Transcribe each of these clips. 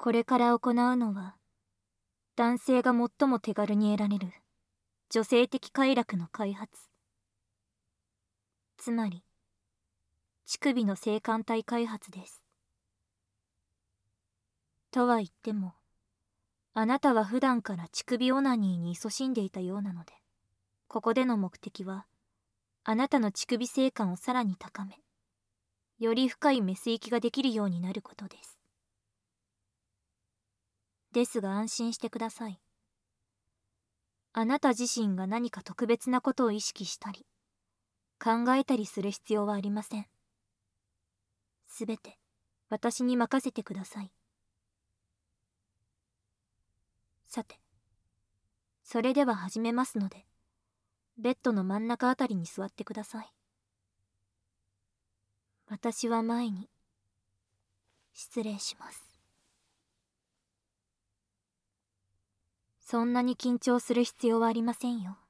これから行うのは、男性が最も手軽に得られる女性的快楽の開発。つまり、乳首の性感帯開発です。とは言っても、あなたは普段から乳首オナニーに勤しんでいたようなので、ここでの目的は、あなたの乳首性感をさらに高め、より深いメス行きができるようになることです。ですが安心してください。あなた自身が何か特別なことを意識したり、考えたりする必要はありません。すべて私に任せてください。さて、それでは始めますので、ベッドの真ん中あたりに座ってください。私は前に失礼します。そんなに緊張する必要はありませんよ。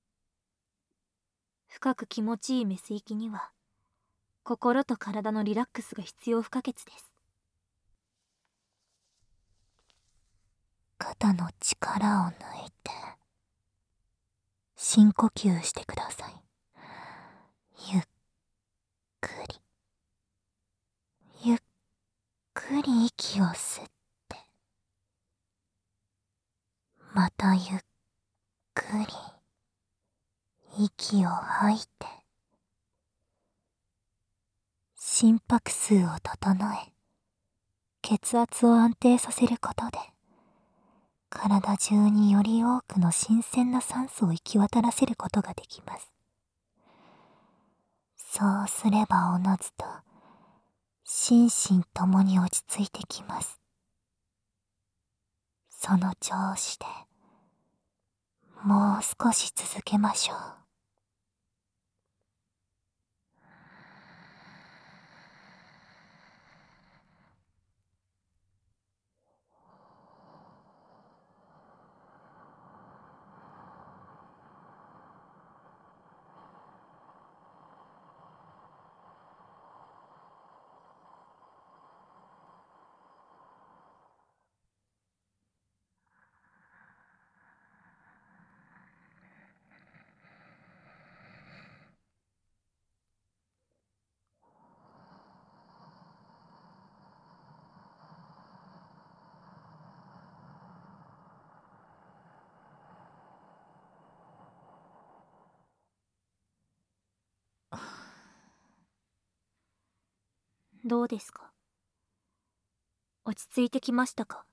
深く気持ちいいメス行きには、心と体のリラックスが必要不可欠です。 肩の力を抜いて深呼吸してください。ゆっくりゆっくり息を吸って、またゆっくり息を吐いて、心拍数を整え、血圧を安定させることで、体中により多くの新鮮な酸素を行き渡らせることができます。そうすればおのずと心身ともに落ち着いてきます。その調子でもう少し続けましょう。 どうですか？落ち着いてきましたか？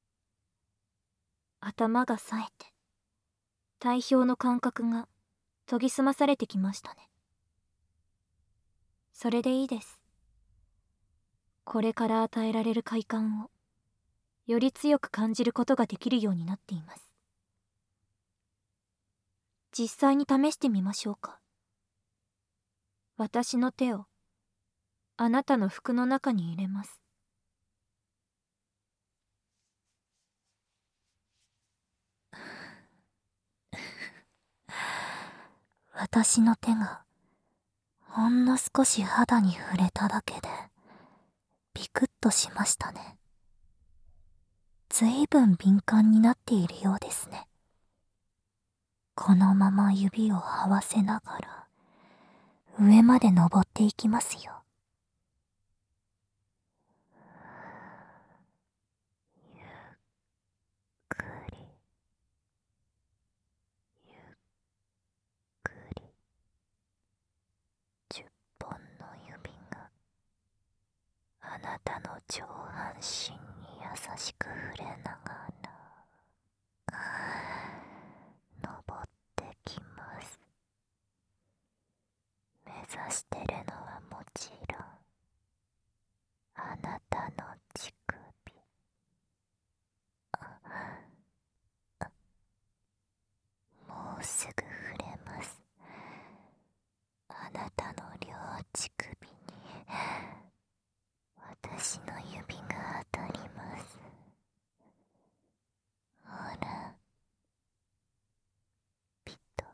頭が冴えて、体表の感覚が研ぎ澄まされてきましたね。それでいいです。これから与えられる快感を、より強く感じることができるようになっています。実際に試してみましょうか。私の手を、あなたの服の中に入れます。 私の手がほんの少し肌に触れただけでビクッとしましたね。ずいぶん敏感になっているようですね。このまま指を這わせながら上まで登っていきますよ。ゆっくりゆっくり、10本の指があなたの上半身に優しく触れながら登ってきます。目指してるのはもちろんあなたの乳首。もうすぐ触れます。あなたの両乳首に私の指が当たります。ほら、ピッと。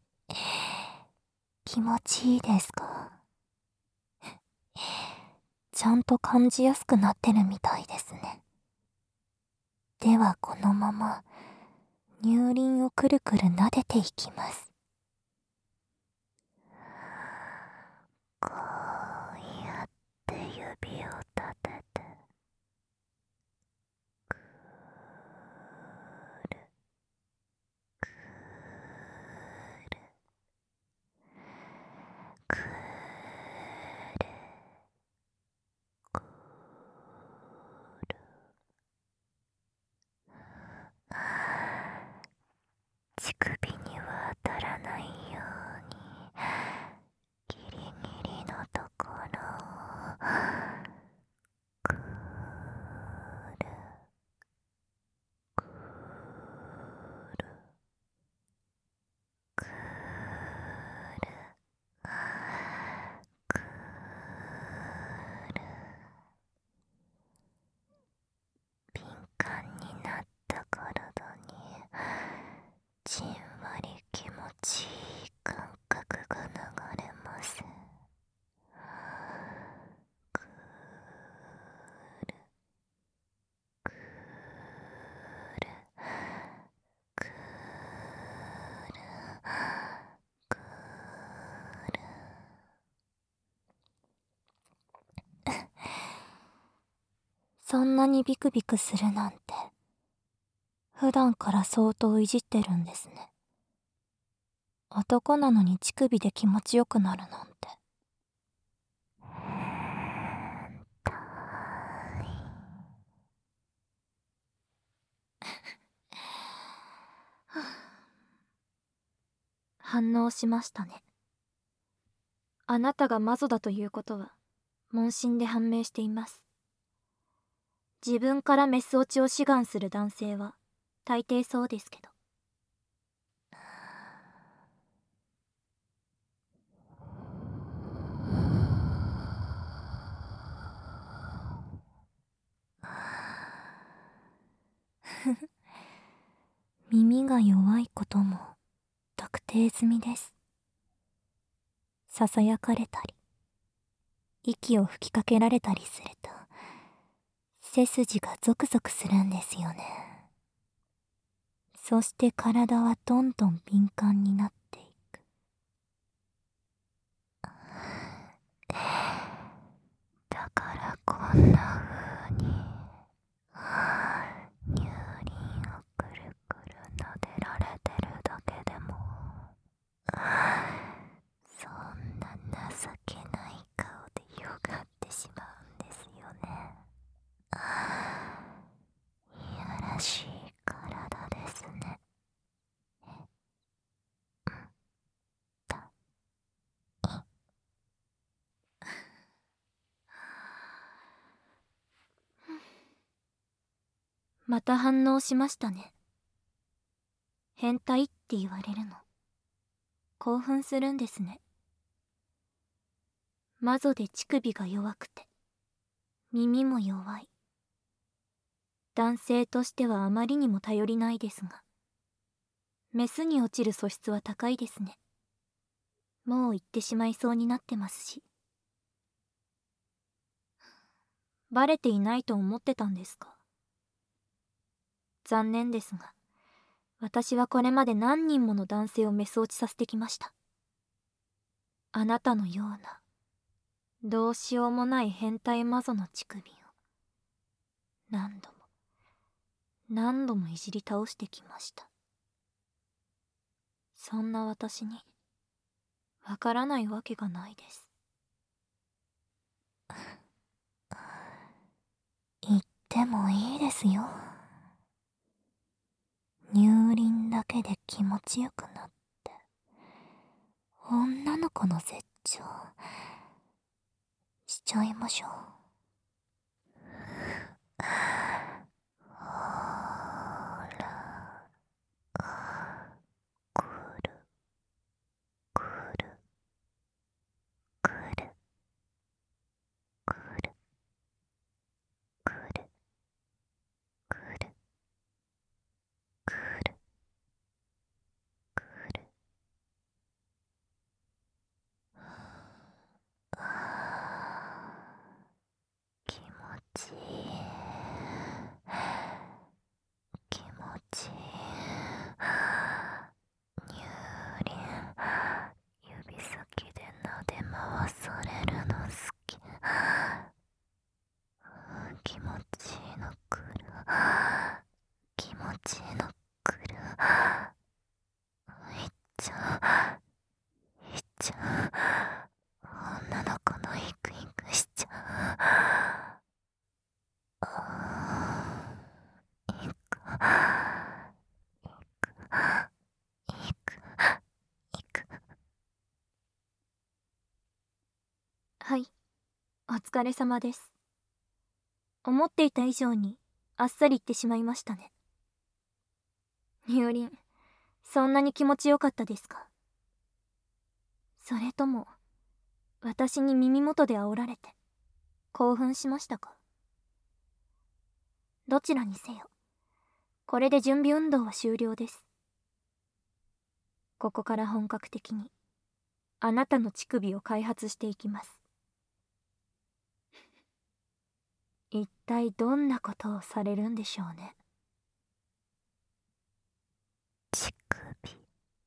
気持ちいいですか？ ちゃんと感じやすくなってるみたいですね。ではこのまま乳輪をくるくる撫でていきます。こうやって指を立ててくる乳首には当たらないようにギリギリのところをくるくるくるくる敏感になった体にじんわり気持ちいい感覚が流れます。くるくるくるくる。そんなにビクビクするなんて普段から相当いじってるんですね。男なのに乳首で気持ちよくなるなんて。 反応しましたね。あなたが魔女だということは問診で判明しています。自分からメス落ちを志願する男性は大抵そうですけど。 耳が弱いことも特定済みです。ささやかれたり息を吹きかけられたりすると背筋がゾクゾクするんですよね。そして体はどんどん敏感になっていく。だからこんな風に乳輪をくるくる撫でられてるだけでもそんな情けない顔でよがってしまうんですよね。いやらしい体ですね。 また反応しましたね。変態って言われるの興奮するんですね。魔女で乳首が弱くて耳も弱い。男性としてはあまりにも頼りないですが、メスに落ちる素質は高いですね。もう言ってしまいそうになってますし。バレていないと思ってたんですか。残念ですが、私はこれまで何人もの男性をメス落ちさせてきました。あなたのようなどうしようもない変態魔女の乳首を何度も何度もいじり倒してきました。そんな私にわからないわけがないです。 言ってもいいですよ。乳輪だけで気持ちよくなって女の子の絶頂しちゃいましょう。ほらくるくるくるくるくるくるくるくる。 ちいいのくる。いっちゃう、いっちゃう。女の子のイクイクしちゃう。いく、いく、いく、いく。 はい、お疲れ様です。思っていた以上にあっさり言ってしまいましたね。乳輪、そんなに気持ちよかったですか？それとも私に耳元で煽られて興奮しましたか？どちらにせよ、これで準備運動は終了です。ここから本格的にあなたの乳首を開発していきます。一体どんなことをされるんでしょうね。 乳首、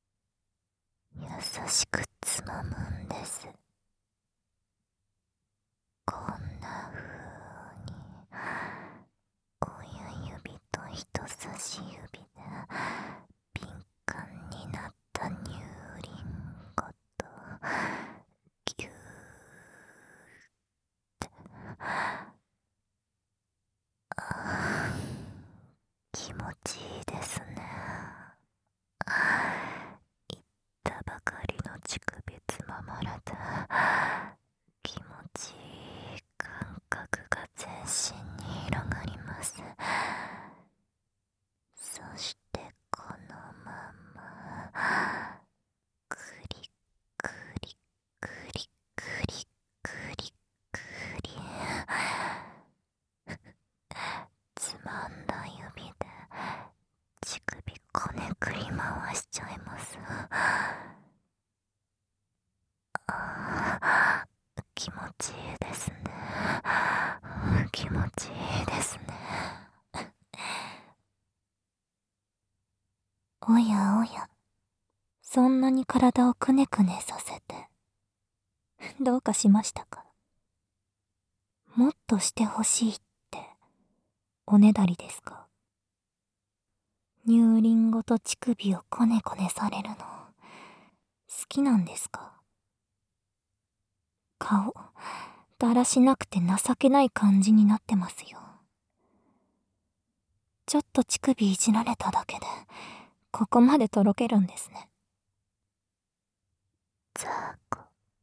優しくつまむんです。こんな風に親指と人差し指で敏感になった乳輪ごとギューって気持ちいいですね。言ったばかりの乳首つままれて気持ちいい感覚が全身に広がります。そしてこのままクリクリクリクリクリクリつまんだ指で乳首こねくり回しちゃいます。気持ちいいですね。気持ちいいですね。おやおや、そんなに体をくねくねさせてどうかしましたか？もっとしてほしいっておねだりですか？乳輪ごと乳首をこねこねされるの好きなんですか？顔だらしなくて情けない感じになってますよ。ちょっと乳首いじられただけでここまでとろけるんですね。ザコ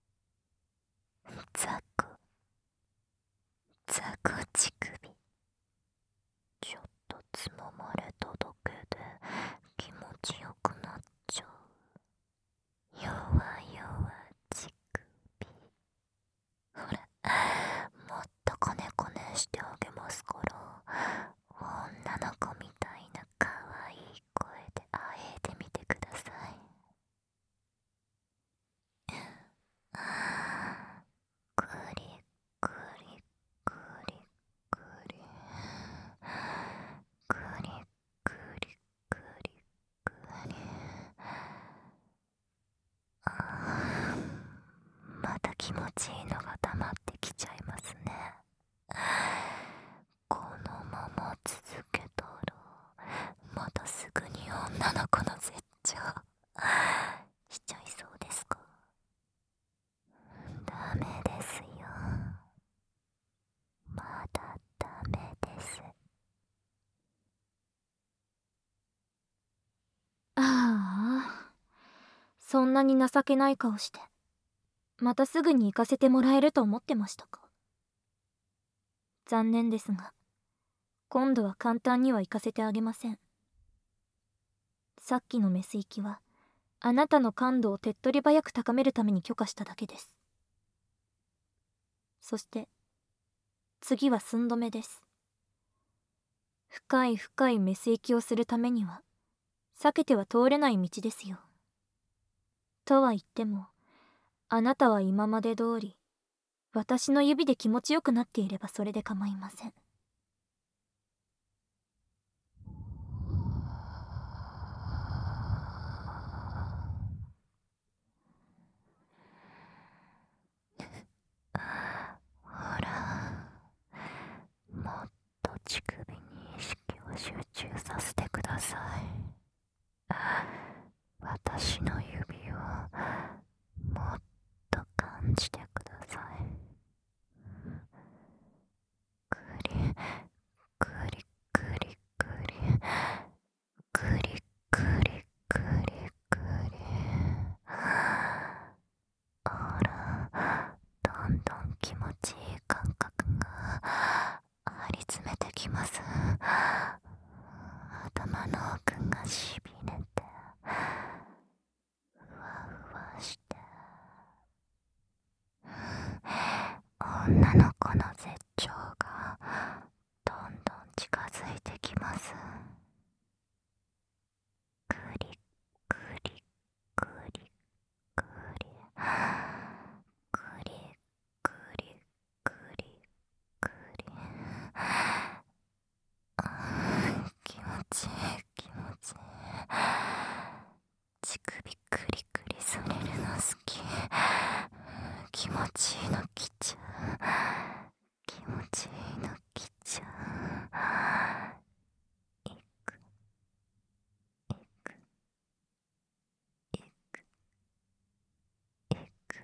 ザコザコ乳首、ちょっとつままれただけで気持ちよくなっちゃう。弱々乳首、ほら、もっとこねこねしてあげますから、女の子みたいな可愛い声であえてみてください。クリクリクリクリクリクリクリクリ、また気持ちいいのが溜まってきちゃいますね。このまま続けたらまたすぐに女の子の絶頂しちゃいそうですか？ダメですよ、まだダメです。 ああ、そんなに情けない顔してまたすぐに行かせてもらえると思ってましたか？残念ですが今度は簡単には行かせてあげません。さっきのメス行きはあなたの感度を手っ取り早く高めるために許可しただけです。そして次は寸止めです。深い深いメス行きをするためには避けては通れない道ですよ。とは言ってもあなたは今まで通り私の指で気持ちよくなっていればそれで構いません。 ほら、もっと乳首に意識を集中させてくださ女の子の絶頂がどんどん近づいてきます。クリクリクリクリクリクリクリクリ、気持ちいい気持ちいい。乳首クリクリされるの好き。気持ちいいの来ちゃう。気持ちいいの来ちゃう。いくいくいくいく。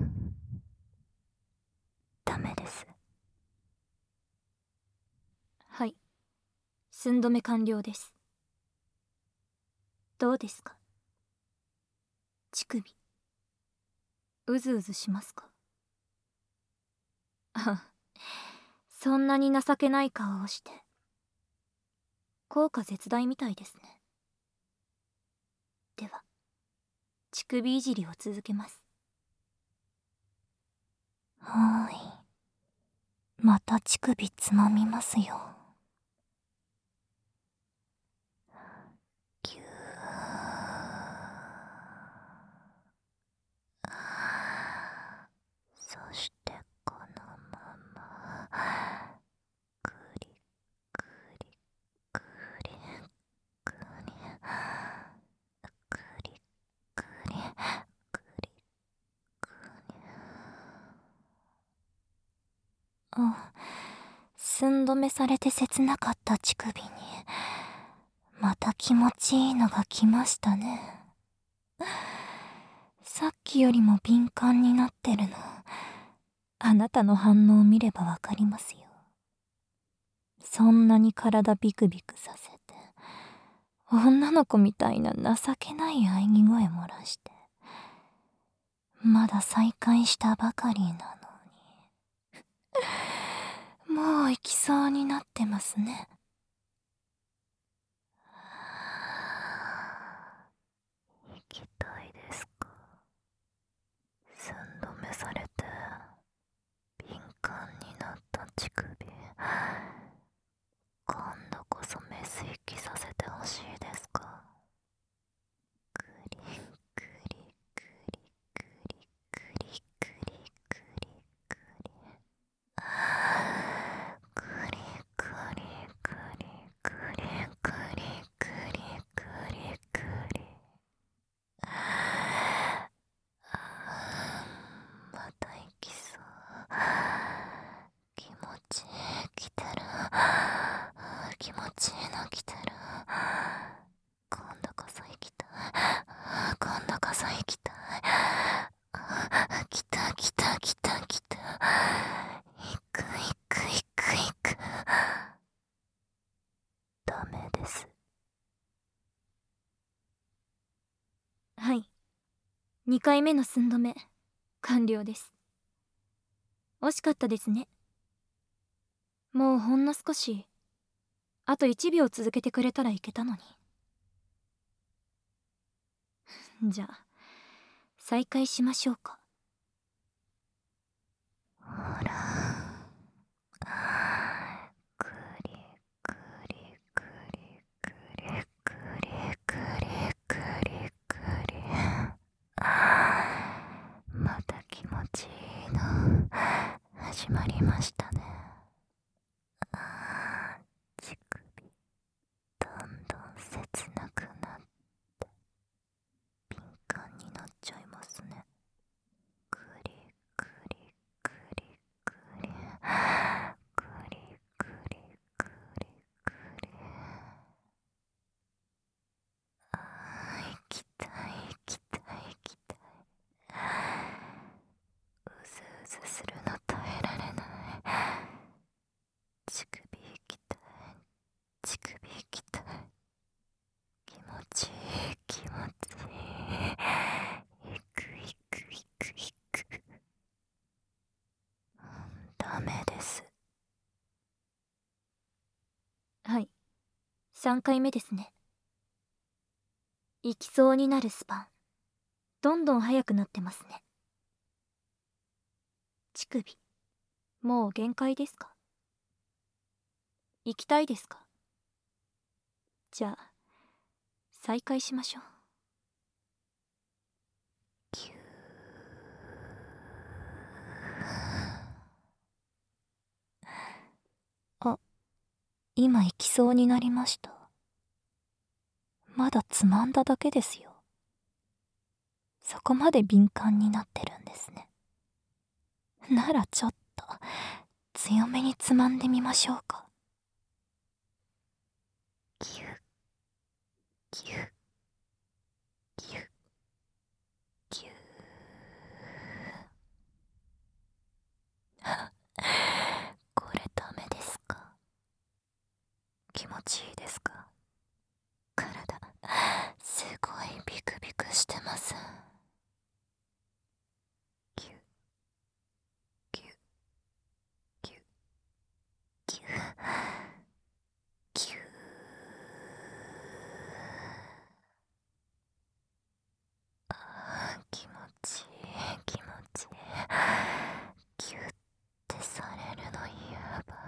ダメです。 はい、寸止め完了です。どうですか？乳首うずうずしますか？あ、そんなに情けない顔をして。効果絶大みたいですね。では乳首いじりを続けます。 はーい、また乳首つまみますよ。ぎゅー。そしてこのままクリクリクリクリクリクリクリクリ。あ、寸止めされて切なかった乳首にまた気持ちいいのが来ましたね。さっきよりも敏感になってるの、あなたの反応を見ればわかりますよ。そんなに体ビクビクさせて、女の子みたいな情けない喘ぎ声漏らして、まだ再会したばかりなのに、もう行きそうになってますね。行きたいですか？寸止めされて敏感になった乳首、今度こそメス息させてほしいですか？クリクリクリクリクリクリクリクリクリクリクリクリクリクリクリクリ。また行きそう。気持ちいい来てる。気持ちいいの来てる。今度こそ行きたい。今度こそ行きたい。来た来た来た来た。行く行く行く行く。ダメです。 はい、2回目の寸止め完了です。惜しかったですね。もうほんの少し、あと1秒続けてくれたらいけたのに。じゃあ再開しましょうか。 ほら、クリクリクリクリクリクリクリクリ。また気持ちいいの始まりましたね。乳首どんどん切なくなって敏感になっちゃいますね。クリクリクリクリクリクリクリクリ。行きたい行きたい行きたい。うずうずするの耐えられない。乳首行きたい乳首行きたい。気持ちいい気持ちいい。行く行く行く行く。ダメです。 はい、3回目ですね。行きそうになるスパンどんどん速くなってますね。乳首もう限界ですか？行きたいですか？じゃあ再開しましょう。 あ、今行きそうになりました。まだつまんだだけですよ。そこまで敏感になってるんですね。ならちょっと強めにつまんでみましょうか。ギュッギュッギュッギュッこれダメですか？気持ちいいですか？体すごいビクビクしてます。ギュッギュッギュッギュッギュッ。気持ちいい気持ちいい。ギュッてされるのやば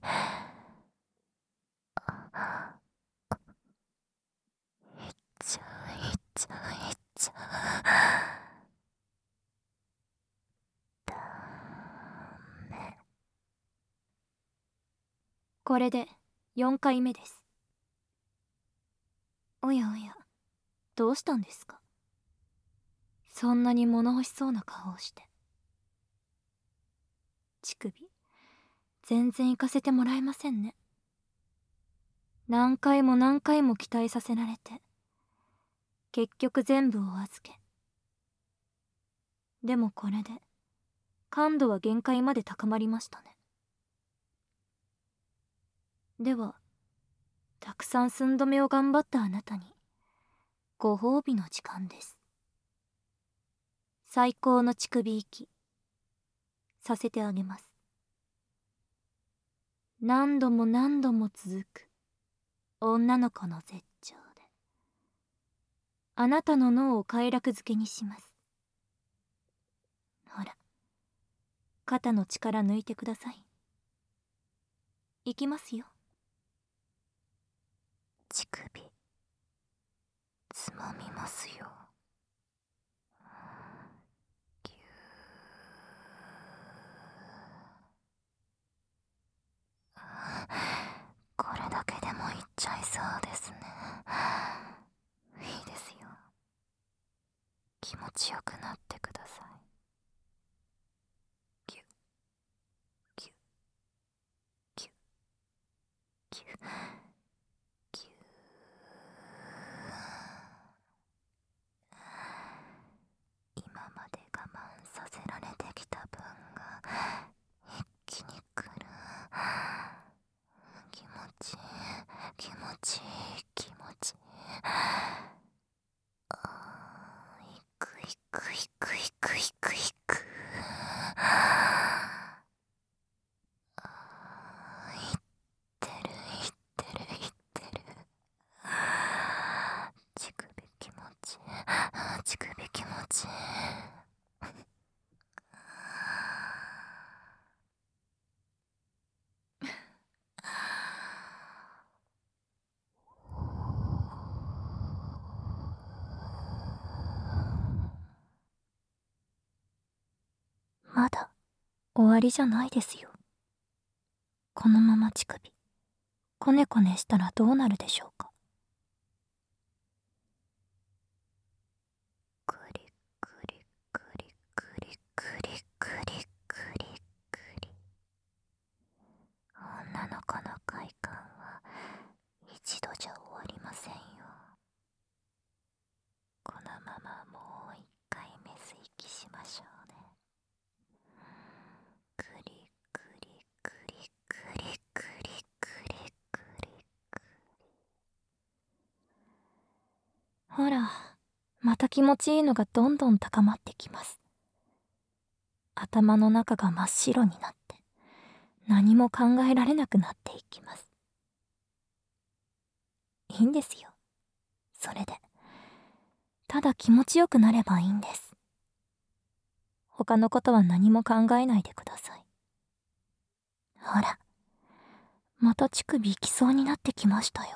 い。いっちゃういっちゃういっちゃう。ダメ。 これで4回目です。おやおや、どうしたんですか？そんなに物欲しそうな顔をして。乳首全然行かせてもらえませんね。何回も何回も期待させられて結局全部お預け。でもこれで感度は限界まで高まりましたね。ではたくさん寸止めを頑張ったあなたにご褒美の時間です。最高の乳首息させてあげます。何度も何度も続く女の子の絶頂であなたの脳を快楽づけにします。ほら、肩の力抜いてください。いきますよ。 乳首つまみますよ。ギュー。これだけでもいっちゃいそうですね。いいですよ。気持ちよくなってください。ギュッギュッギュッギュッギュッ。今まで我慢させられてきた分が一気にくる。気持ちいい気持ちいい気持ちいい。いくいくいくいくいくいく。いってるいってるいってる。乳首気持ちいい乳首気持ちいい。まだ終わりじゃないですよ。このまま乳首こねこねしたらどうなるでしょうか。クリクリクリクリクリクリクリクリ。女の子の快感は一度じゃ終わりませんよ。このままもう一回メス息しましょうね。クリクリクリクリクリクリクリ。ほら、また気持ちいいのがどんどん高まってきます。頭の中が真っ白になって何も考えられなくなっていきます。いいんですよ。それでただ気持ちよくなればいいんです。他のことは何も考えないでください。 ほら、また乳首きそうになってきましたよ。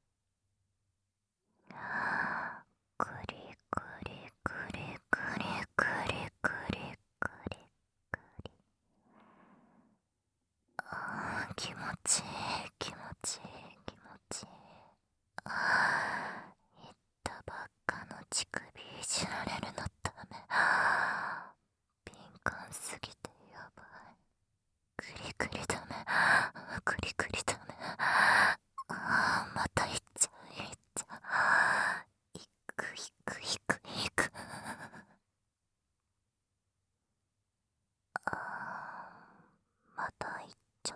くりくりくりくりくりくりくりくり。気持ちいい気持ちいい気持ちいい。言ったばっかの乳首いじられるのダメ。敏感すぎてやばい。クリクリダメ。クリクリダメ。またいっちゃういっちゃう。いくいくいくいく。またいっちゃった。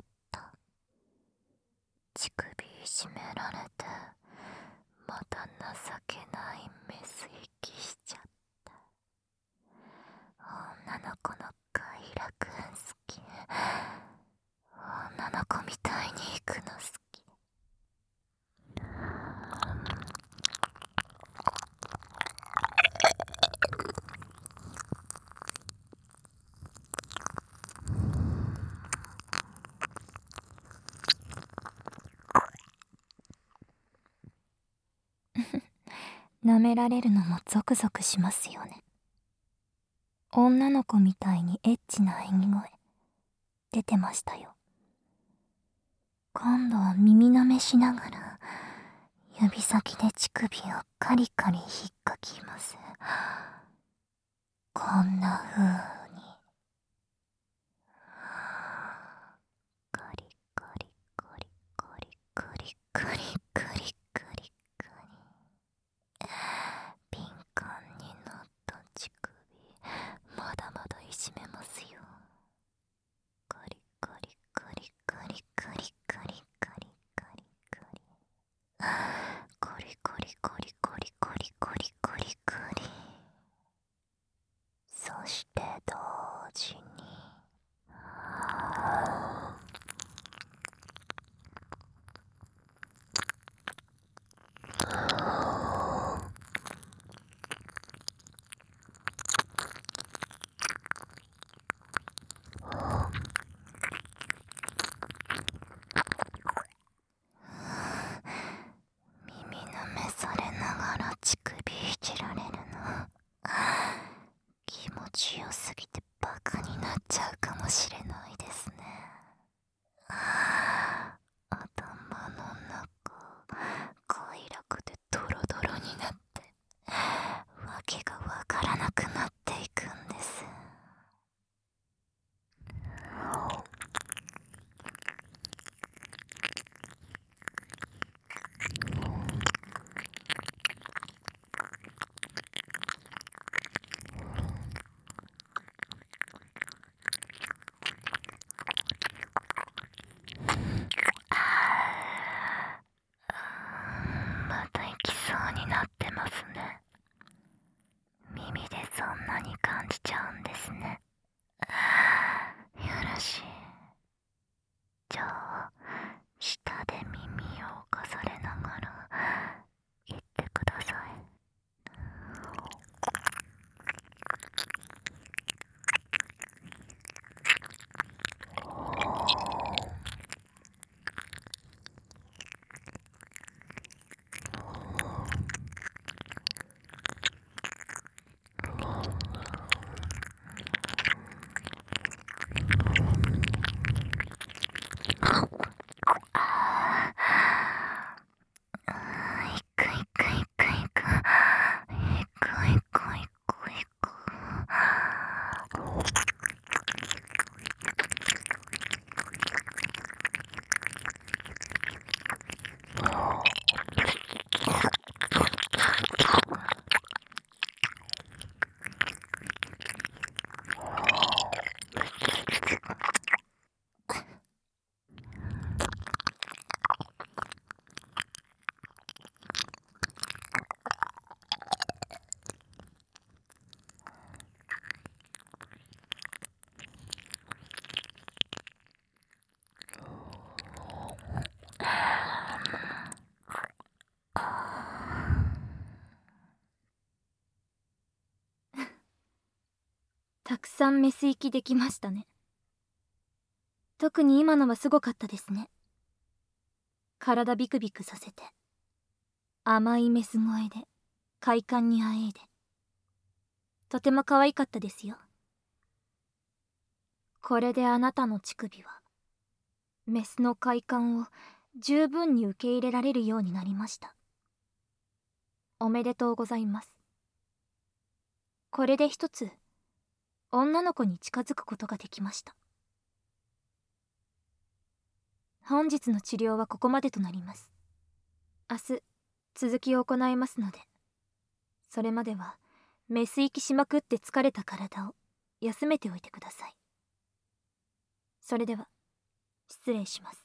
乳首いじめられてまた情けないメス息しちゃった。女の子の快楽好き。女の子みたいに行くの好き。舐められるのもゾクゾクしますよね。女の子みたいにエッチな演技声出てましたよ。今度は耳舐めしながら指先で乳首をカリカリ引っかきます。こんな風にカリカリカリカリカリカリカリカリカリ。敏感になった乳首まだまだいじめますよ。カリカリカリカリカリカリカリカリカリカリカリカリカリカリカリカリカリ。そして同時に耳舐めされながら乳首いじられるの気持ちよすぎてバカになっちゃうかもしれないですね。頭の中快楽でドロドロになってわけがわからなくなっていくんです。また行きそうになってますね。耳でそんなに感じちゃうんですね。よろしい。じゃあ舌で耳を侵されながら言ってください。いくいくいくいくいくいくいくいく。 たくさんメス息できましたね。 特に今のはすごかったですね。体ビクビクさせて、甘いメス声で快感にあえいで、とても可愛かったですよ。これであなたの乳首はメスの快感を十分に受け入れられるようになりました。おめでとうございます。これで一つ女の子に近づくことができました。本日の治療はここまでとなります。明日続きを行いますので、それまではメス息しまくって疲れた体を休めておいてください。それでは失礼します。